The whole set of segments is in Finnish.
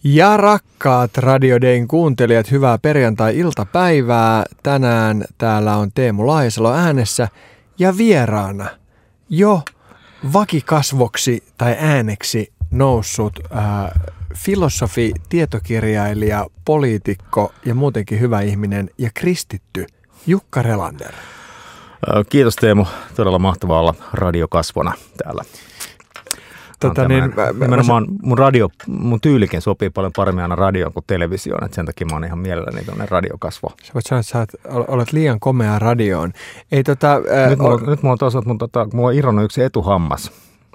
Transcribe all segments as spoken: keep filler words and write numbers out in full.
Ja rakkaat Radio Dayn kuuntelijat, hyvää perjantai-iltapäivää. Tänään täällä on Teemu Lahisalo äänessä ja vieraana jo vakikasvoksi tai ääneksi noussut ää, filosofi, tietokirjailija, poliitikko ja muutenkin hyvä ihminen ja kristitty Jukka Relander. Kiitos Teemu, todella mahtavaa olla radiokasvona täällä. Tota, niin, mä, nimenomaan mä, mun, radio, mun tyylikin sopii paljon paremmin aina radioon kuin televisioon, että sen takia mä oon ihan mielelläni tuonne radiokasvo. Sä voit sanoa, että sä oot, olet liian komea radioon. Ei, tota, ää, nyt, mulla, o- nyt mulla on toisaalta, mun, tota, mulla on irronnut yksi etuhammas,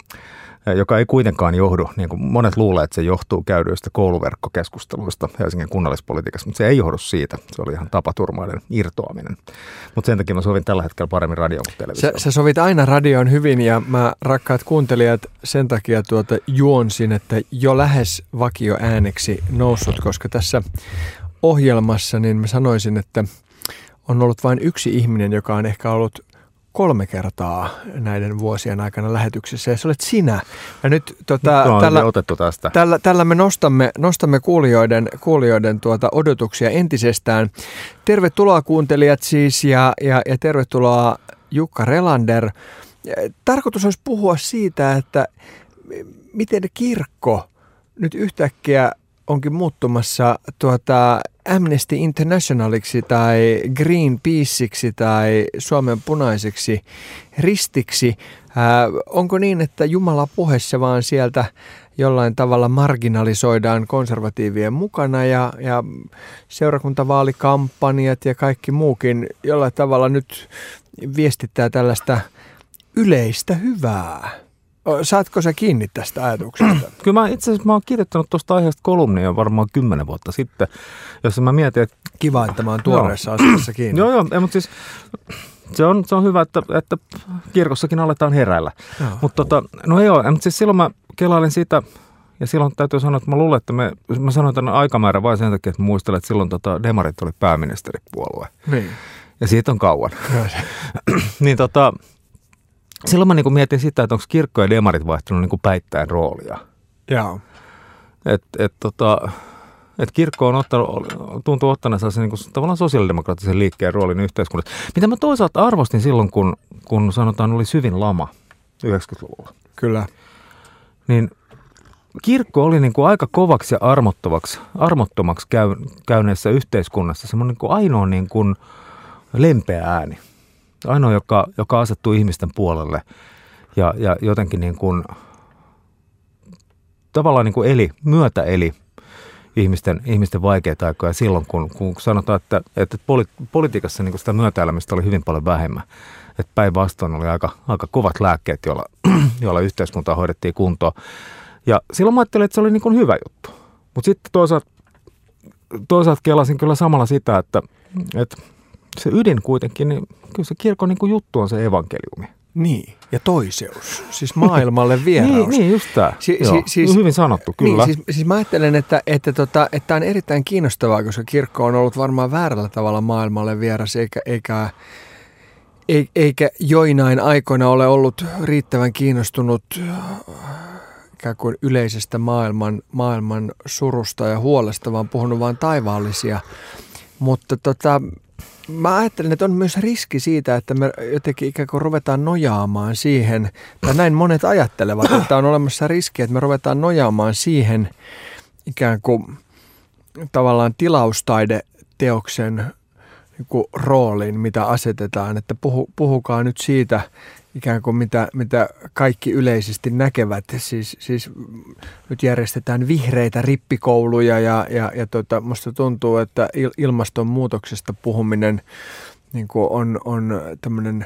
joka ei kuitenkaan johdu, niin kuin monet luulee, että se johtuu käydyistä kouluverkkokeskusteluista Helsingin kunnallispolitiikassa, mutta se ei johdu siitä. Se oli ihan tapaturmainen irtoaminen. Mutta sen takia mä sovin tällä hetkellä paremmin radioon kuin televisioon. Sä, sä sovit aina radioon hyvin ja mä, rakkaat kuuntelijat, sen takia tuota juonsin, että jo lähes vakioääneksi noussut, koska tässä ohjelmassa niin mä sanoisin, että on ollut vain yksi ihminen, joka on ehkä ollut kolme kertaa näiden vuosien aikana lähetyksessä, ja se olet sinä. Ja nyt tota, no, tällä, otettu tästä. Tällä, tällä me nostamme, nostamme kuulijoiden, kuulijoiden tuota odotuksia entisestään. Tervetuloa kuuntelijat siis, ja, ja, ja tervetuloa Jukka Relander. Tarkoitus olisi puhua siitä, että miten kirkko nyt yhtäkkiä onkin muuttumassa tuota Amnesty Internationaliksi tai Greenpeaceiksi tai Suomen punaiseksi ristiksi. Ää, onko niin, että Jumala puheessa vaan sieltä jollain tavalla marginalisoidaan konservatiivien mukana ja, ja seurakuntavaalikampanjat ja kaikki muukin jollain tavalla nyt viestittää tällaista yleistä hyvää? Saatko sä kiinni tästä ajatuksesta? Kyllä mä itse asiassa mä oon kirjoittanut tuosta aiheesta kolumnia varmaan kymmenen vuotta sitten, jossa mä mietin, että... Kiva, että mä oon tuoreessa asiassa kiinni. Joo, joo, mutta siis se on, se on hyvä, että, että kirkossakin aletaan heräillä. Mutta tota, no joo, mutta siis silloin mä kelailin sitä, ja silloin täytyy sanoa, että mä luulen, että me, mä sanoin tämän aikamäärän vain sen takia, että mä muistelen, että silloin tota demarit oli pääministeripuolue. Niin. Ja siitä on kauan. niin tota... Silloin mä niin mietin sitä, että onko kirkko ja demarit vaihtunut niin päittäin roolia. Joo. Että et, tota, et kirkko on ottanut, tuntuu ottaneen sellaisen niin tavallaan sosiaalidemokraattisen liikkeen roolin yhteiskunnassa. Mitä mä toisaalta arvostin silloin, kun, kun sanotaan oli syvin lama yhdeksänkymmentäluvulla. Kyllä. Niin kirkko oli niin kuin aika kovaksi ja armottomaksi, armottomaksi käy, käyneessä yhteiskunnassa semmoinen niin ainoa niin kuin lempeä ääni. Ainoa, joka, joka asettuu ihmisten puolelle ja, ja jotenkin niin kuin, tavallaan niin kuin eli, myötä eli ihmisten, ihmisten vaikeita aikoja silloin, kun, kun sanotaan, että, että poli, politiikassa niin kuin sitä myötäelämistä oli hyvin paljon vähemmän. Että päinvastoin oli aika, aika kovat lääkkeet, joilla, joilla yhteiskuntaa hoidettiin kuntoon. Ja silloin mä ajattelin, että se oli niin kuin hyvä juttu. Mutta sitten toisaalta, toisaalta kelasin kyllä samalla sitä, että, että se ydin kuitenkin, niin kyllä se kirkon niin kuin juttu on se evankeliumi. Niin, ja toiseus, siis maailmalle vieraus. niin, niin, just tämä. Si- si- siis, hyvin sanottu, kyllä. Niin, siis, siis mä ajattelen, että tämä että tota, että on erittäin kiinnostavaa, koska kirkko on ollut varmaan väärällä tavalla maailmalle vieras, eikä, eikä, eikä joinain aikoina ole ollut riittävän kiinnostunut ikään kuin yleisestä maailman, maailman surusta ja huolesta, vaan puhunut vain taivaallisia. Mutta tota... Mä ajattelen, että on myös riski siitä, että me jotenkin ikään kuin ruvetaan nojaamaan siihen, tai näin monet ajattelevat, että on olemassa riski, että me ruvetaan nojaamaan siihen ikään kuin tavallaan tilaustaideteoksen niin kuin rooliin, mitä asetetaan, että puhu, puhukaa nyt siitä ikään kuin mitä, mitä kaikki yleisesti näkevät. Siis, siis nyt järjestetään vihreitä rippikouluja ja, ja, ja tota, musta tuntuu, että ilmastonmuutoksesta puhuminen niin kuin on, on tämmöinen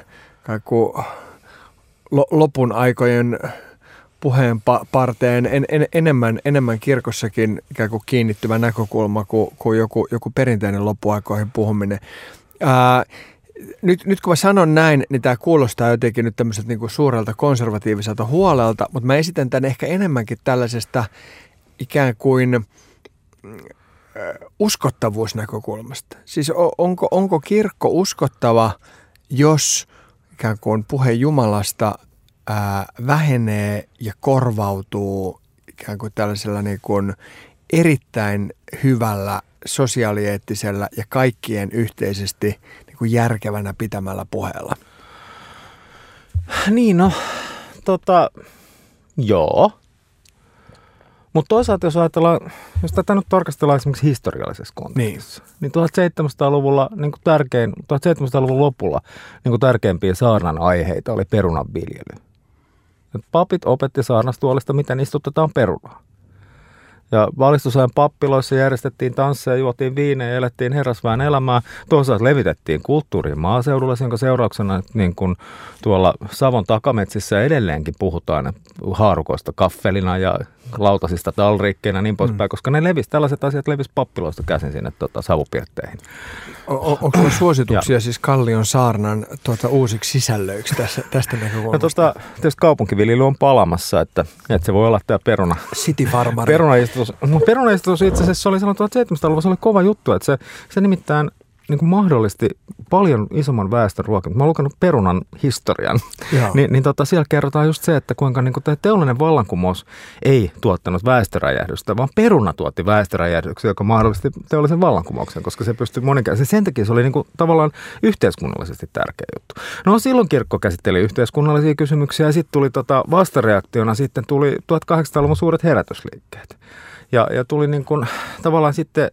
lopun aikojen puheen parteen en, en, enemmän, enemmän kirkossakin ikään kuin kiinnittyvä näkökulma kuin, kuin joku, joku perinteinen loppuaikoihin puhuminen. Ää, Nyt, nyt kun mä sanon näin, niin tämä kuulostaa jotenkin nyt tämmöiseltä niin kuin suurelta konservatiiviselta huolelta, mutta mä esitän tämän ehkä enemmänkin tällaisesta ikään kuin uskottavuusnäkökulmasta. Siis onko, onko kirkko uskottava, jos ikään kuin puhe Jumalasta ää, vähenee ja korvautuu ikään kuin tällaisella niin kuin erittäin hyvällä sosiaalieettisellä ja kaikkien yhteisesti niin kuin järkevänä pitämällä puheella? Niin no, tota, joo. Mutta toisaalta jos ajatellaan, jos tätä nyt tarkastellaan esimerkiksi historiallisessa kontekstissa, niin, niin tuhatseitsemänsataaluvulla, niin kuin tärkein, tuhatseitsemänsataaluvun lopulla niin kuin tärkeimpiä saarnan aiheita oli perunanviljely. Et papit opetti saarnastuolista, miten istutetaan perunaa. Ja valistusajan pappiloissa järjestettiin tansseja, juotiin viinejä ja elettiin herrasväen elämää. Toisaalta levitettiin kulttuuriin maaseudulla, jonka seurauksena niin kuin tuolla Savon takametsissä edelleenkin puhutaan haarukoista kaffelina ja lautasista talriikkeinä ja niin poispäin, mm. koska ne levisi, tällaiset asiat levisi pappiloista käsin sinne tota, savupirtteihin. O- onko on suosituksia siis Kallion saarnan tuota, uusiksi sisällöiksi tässä, tästä näkökulmasta? No, tota, tietysti kaupunkiviljely on palamassa, että, että se voi olla tämä peruna. City Farmari. Perunaistutus. No, perunaistutus itse asiassa oli silloin tuhatseitsemänsataaluvulla, se oli kova juttu, että se, se nimittäin niin kuin mahdollisti paljon isomman väestön ruokintaa. Mä oon lukenut perunan historian, Ni, niin tota, siellä kerrotaan just se, että kuinka niin kuin tämä teollinen vallankumous ei tuottanut väestöräjähdystä, vaan peruna tuotti väestöräjähdyksen, joka mahdollisti teollisen vallankumouksen, koska se pystyi moninkertaisesti. Sen takia se oli niin kuin tavallaan yhteiskunnallisesti tärkeä juttu. No silloin kirkko käsitteli yhteiskunnallisia kysymyksiä ja sitten tuli tota, vastareaktiona sitten tuli tuhatkahdeksansataaluvun suuret herätysliikkeet. Ja, ja tuli niin kuin, tavallaan sitten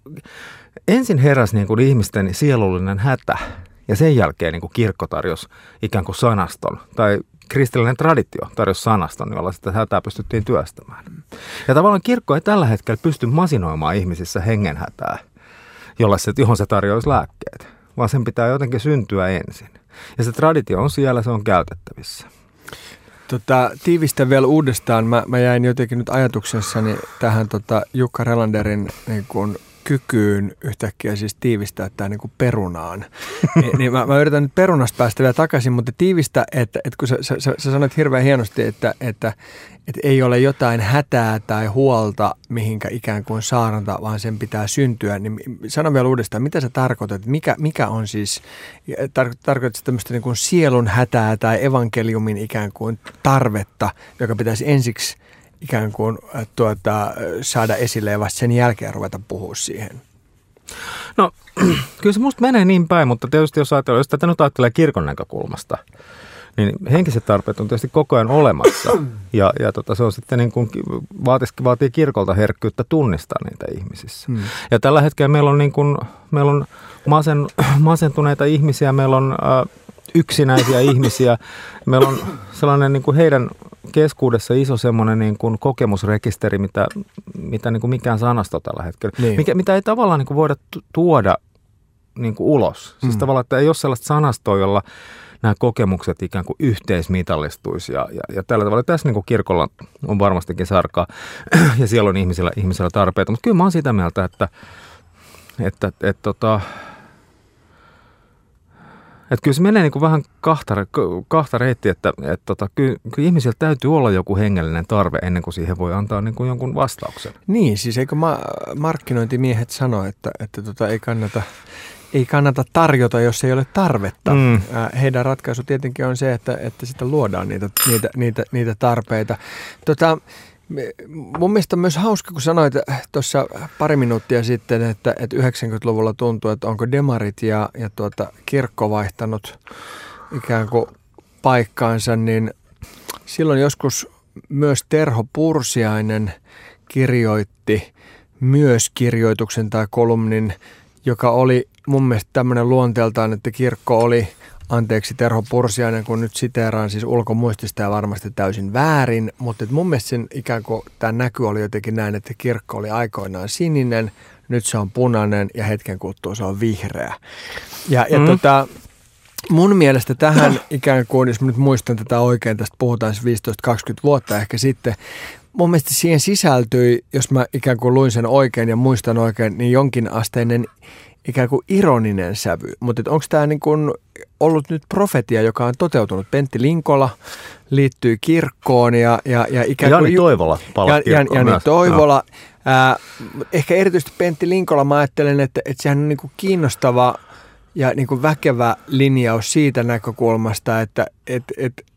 ensin heräsi niin kuin ihmisten sielullinen hätä ja sen jälkeen niin kuin kirkko tarjosi ikään kuin sanaston tai kristillinen traditio tarjosi sanaston, jolla sitä hätää pystyttiin työstämään. Ja tavallaan kirkko ei tällä hetkellä pysty masinoimaan ihmisissä hengenhätää, jolla se, johon se tarjoaisi lääkkeet, vaan sen pitää jotenkin syntyä ensin. Ja se traditio on siellä, se on käytettävissä. Tota, tiivistä vielä uudestaan. Mä, mä jäin jotenkin nyt ajatuksessani tähän tota, Jukka Relanderin niin kuin kykyyn yhtäkkiä siis tiivistää tämä niin kuin perunaan. Ni, niin mä, mä yritän nyt perunasta päästä vielä takaisin, mutta tiivistä, että, että kun sä, sä, sä sanoit hirveän hienosti, että, että, että ei ole jotain hätää tai huolta, mihinkä ikään kuin saarnata, vaan sen pitää syntyä, niin sano vielä uudestaan, mitä sä tarkoitat, mikä, mikä on siis, tar, tarkoitatko tämmöistä niin kuin sielun hätää tai evankeliumin ikään kuin tarvetta, joka pitäisi ensiksi ikään kuin tuota, saada esille ja vasta sen jälkeen ruveta puhua siihen? No kyllä se musta menee niin päin, mutta tietysti jos ajatellaan, jos tätä nyt ajattelee kirkon näkökulmasta, niin henkiset tarpeet on tietysti koko ajan olemassa ja, ja tota, se on sitten niin kuin vaatii, vaatii kirkolta herkkyyttä tunnistaa niitä ihmisissä. Hmm. Ja tällä hetkellä meillä on, niin kuin, meillä on masen, masentuneita ihmisiä, meillä on äh, yksinäisiä ihmisiä, meillä on sellainen niin kuin heidän keskuudessa iso semmoinen niin kuin kokemusrekisteri, mitä, mitä niin kuin mikään sanasto tällä hetkellä, niin. Mikä, mitä ei tavallaan niin kuin voida tuoda niin kuin ulos. Siis mm. tavallaan, että ei ole sellaista sanastoa, jolla nämä kokemukset ikään kuin yhteismitallistuisi ja, ja, ja tällä tavalla. Tässä niin kuin kirkolla on varmastikin sarkaa ja siellä on ihmisillä, ihmisillä tarpeita, mutta kyllä mä oon sitä mieltä, että, että, että, että tota, Että kyllä se menee niin kuin vähän kahta, kahta reittiä, että, että tota, kyllä, kyllä ihmisillä täytyy olla joku hengellinen tarve ennen kuin siihen voi antaa niin kuin jonkun vastauksen. Niin, siis eikö ma- markkinointimiehet sano, että, että tota, ei, kannata, ei kannata tarjota, jos ei ole tarvetta. Mm. Heidän ratkaisu tietenkin on se, että, että sitä luodaan niitä, niitä, niitä, niitä tarpeita. Tota, mun mielestä on myös hauska, kun sanoit tuossa pari minuuttia sitten, että, että yhdeksänkymmentäluvulla tuntuu, että onko demarit ja, ja tuota, kirkko vaihtanut ikään kuin paikkaansa, niin silloin joskus myös Terho Pursiainen kirjoitti myös kirjoituksen tai kolumnin, joka oli mun mielestä tämmöinen luonteeltaan, että kirkko oli, anteeksi Terho Pursiainen, kun nyt siteeraan siis ulkomuistista ja varmasti täysin väärin, mutta mun mielestä sen ikään kuin tämä näky oli jotenkin näin, että kirkko oli aikoinaan sininen, nyt se on punainen ja hetken kuluttua se on vihreä. Ja, ja mm. tota, mun mielestä tähän ikään kuin, jos mä nyt muistan tätä oikein, tästä puhutaan siis viisitoista kaksikymmentä vuotta ehkä sitten, mun mielestä siihen sisältyi, jos mä ikään kuin luin sen oikein ja muistan oikein, niin jonkinasteinen ikään kuin ironinen sävy. Mutta onko tämä niin kuin ollut nyt profetia, joka on toteutunut? Pentti Linkola liittyy kirkkoon ja, ja, ja ikään kuin... Jani Toivola palaa kirkkoon Jani myös. Toivola. Ää, ehkä erityisesti Pentti Linkola, mä ajattelen, että, että sehän on niin kuin kiinnostava ja niin kuin väkevä linjaus siitä näkökulmasta, että et, et,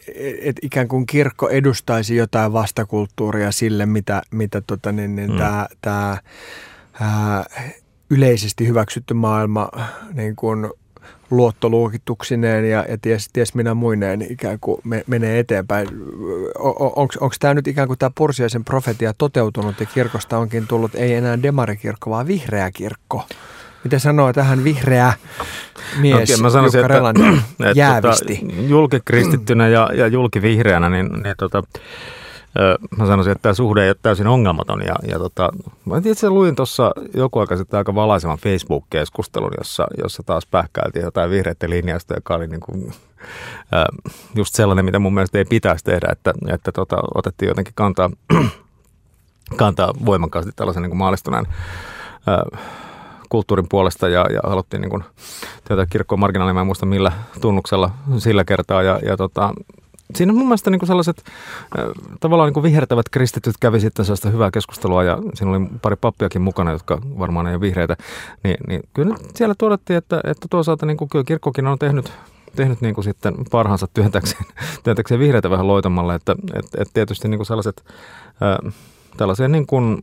et ikään kuin kirkko edustaisi jotain vastakulttuuria sille, mitä, mitä tota, niin, niin, mm. tämä, tämä ää, yleisesti hyväksytty maailma niin kuin luottoluokituksineen ja, ja ties, ties minä muineen ikään kuin me, menee eteenpäin. Onko tämä nyt ikään kuin tämä Pursiaisen profetia toteutunut ja kirkosta onkin tullut ei enää demarikirkko, vaan vihreä kirkko? Mitä sanoo tähän vihreä mies okay, mä sanoisin, Jukka Relander jäävisti? Tota, julkikristittynä ja, ja julkivihreänä, niin, niin tota, mä sanoisin, että tämä suhde ei ole täysin ongelmaton. Ja, ja tota, mä itse luin tuossa joku aika sitten aika valaisevan Facebook-keskustelun, jossa, jossa taas pähkäiltiin jotain vihreiden linjausta, joka oli niin kuin, ää, just sellainen, mitä mun mielestä ei pitäisi tehdä, että, että tota, otettiin jotenkin kantaa, kantaa voimakkaasti tällaisen niin kuin maalistuneen ää, kulttuurin puolesta ja, ja haluttiin niin kuin, tätä kirkkoa marginaalia, mä en muista millä tunnuksella sillä kertaa ja, ja tota, siinä mun mielestä niin kuin sellaiset äh, tavallaan niin kuin vihertävät kristityt kävi sitten sellaista hyvää keskustelua ja siinä oli pari pappiakin mukana, jotka varmaan ei ole vihreitä, niin, niin kyllä siellä todettiin, että, että toisaalta niin kuin kyllä kirkkokin on tehnyt, tehnyt niin kuin sitten parhaansa työntäkseen, työntäkseen vihreitä vähän loitamalle, että et, et tietysti niin kuin sellaiset äh, tällaisia niin kuin,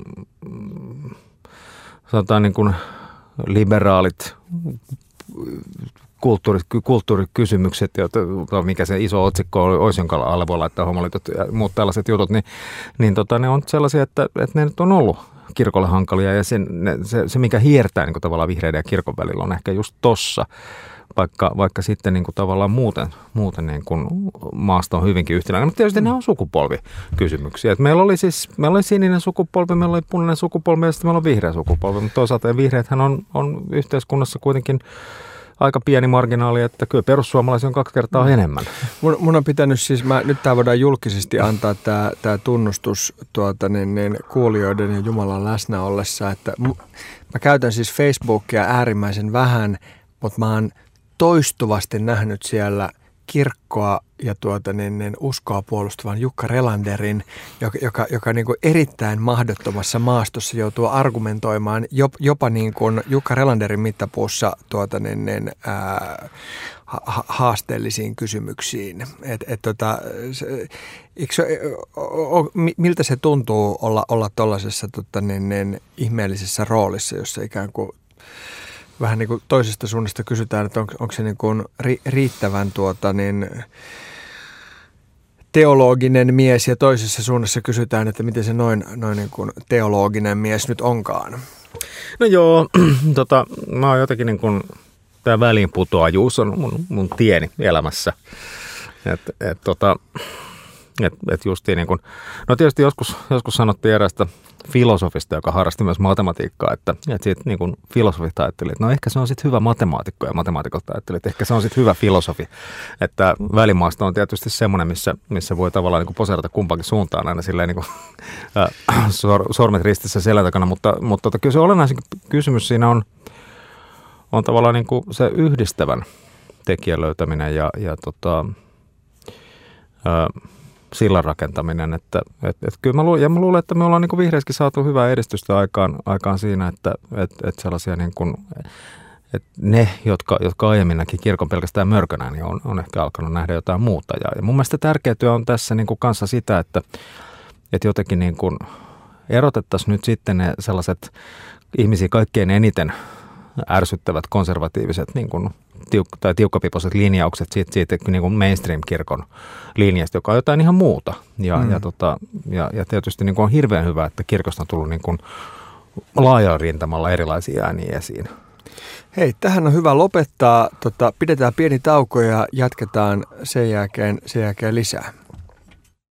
sanotaan niin kuin liberaalit Kulttuuri, kulttuurikysymykset, ja mikä se iso otsikko olisi, jonka alle voi laittaa homoliitot ja muut tällaiset jutut, niin, niin tota, ne on sellaisia, että, että ne nyt on ollut kirkolle hankalia, ja sen, ne, se, se, mikä hiertää niin kuin tavallaan vihreiden ja kirkon välillä, on ehkä just tossa, vaikka, vaikka sitten niin kuin tavallaan muuten, muuten niin kuin maasto on hyvinkin yhtenäinen. Mutta tietysti mm. ne on sukupolvikysymyksiä. Et meillä oli siis meillä oli sininen sukupolvi, meillä oli punainen sukupolvi, ja sitten meillä on vihreä sukupolvi, mutta toisaalta vihreäthän on, on yhteiskunnassa kuitenkin aika pieni marginaali, että kyllä perussuomalaisia on kaksi kertaa mm. enemmän. Mun, mun on pitänyt siis, mä, nyt tämä voidaan julkisesti antaa tämä, tämä tunnustus tuota, niin, niin, kuulijoiden ja Jumalan läsnä ollessa, että m, mä käytän siis Facebookia äärimmäisen vähän, mutta mä oon toistuvasti nähnyt siellä kirkkoa ja tuota, niin, niin, uskoa puolustavan Jukka Relanderin, joka, joka, joka niin kuin erittäin mahdottomassa maastossa joutuu argumentoimaan jopa, jopa niin kuin Jukka Relanderin mittapuussa tuota, niin, niin, ää, ha- haasteellisiin kysymyksiin. Et, et, tota, se, se, o, o, miltä se tuntuu olla, olla tuollaisessa tota, niin, niin, ihmeellisessä roolissa, jossa ikään kuin vähän niin kuin toisesta suunnasta kysytään, että onko, onko se niin kuin riittävän tuota niin teologinen mies ja toisessa suunnassa kysytään, että miten se noin, noin niin kuin teologinen mies nyt onkaan. No joo, tota, mä oon jotenkin niin kuin, tämä väliinputoajuus on mun, mun tieni elämässä. Että et, tota, et, et justiin niin kuin, no tietysti joskus, joskus sanottiin erästä filosofista, joka harrasti myös matematiikkaa, että, että siitä niin kuin filosofit ajatteli, että no ehkä se on sitten hyvä matemaatikko, ja matemaatikot ajatteli, että ehkä se on sitten hyvä filosofi. Että välimaasto on tietysti semmoinen, missä, missä voi tavallaan niin kuin poseerata kumpaankin suuntaan aina silleen niin kuin, äh, sor, sormet ristissä selän takana, mutta, mutta tota, kyllä se olennaisin kysymys siinä on, on tavallaan niin kuin se yhdistävän tekijän löytäminen ja, ja tota, äh, sillan rakentaminen, että et, et kyllä mä luulen, ja mä luulen, että me ollaan niin kuin vihreissäkin saatu hyvää edistystä aikaan, aikaan siinä, että et, et sellaisia niin kuin, et ne, jotka, jotka aiemmin näki kirkon pelkästään mörkönä, niin on, on ehkä alkanut nähdä jotain muuta. Ja, ja mun mielestä tärkeä työ on tässä niin kuin kanssa sitä, että et jotenkin niin kuin erotettaisiin nyt sitten ne sellaiset ihmisiä kaikkein eniten ärsyttävät konservatiiviset niin kuin tiuk- tai tiukkapipoiset linjaukset siitä, siitä niin kuin mainstream-kirkon linjasta, joka on jotain ihan muuta. Ja, mm. ja, tota, ja, ja tietysti niin kuin on hirveän hyvä, että kirkosta on tullut niin kuin laajalla rintamalla erilaisia ääniä esiin. Hei, tähän on hyvä lopettaa. Tota, pidetään pieni tauko ja jatketaan sen jälkeen, sen jälkeen lisää.